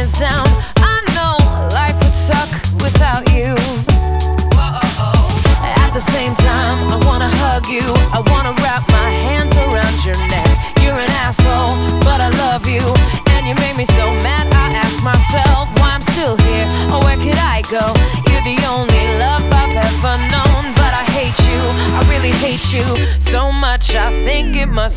a sound. I know life would suck without you. At the same time, I wanna hug you. I wanna wrap my hands around your neck. You're an asshole, but I love you, and you made me so mad. I ask myself why I'm still here, or where could I go? You're the only love I've ever known, but I hate you, I really hate you so much. I think it must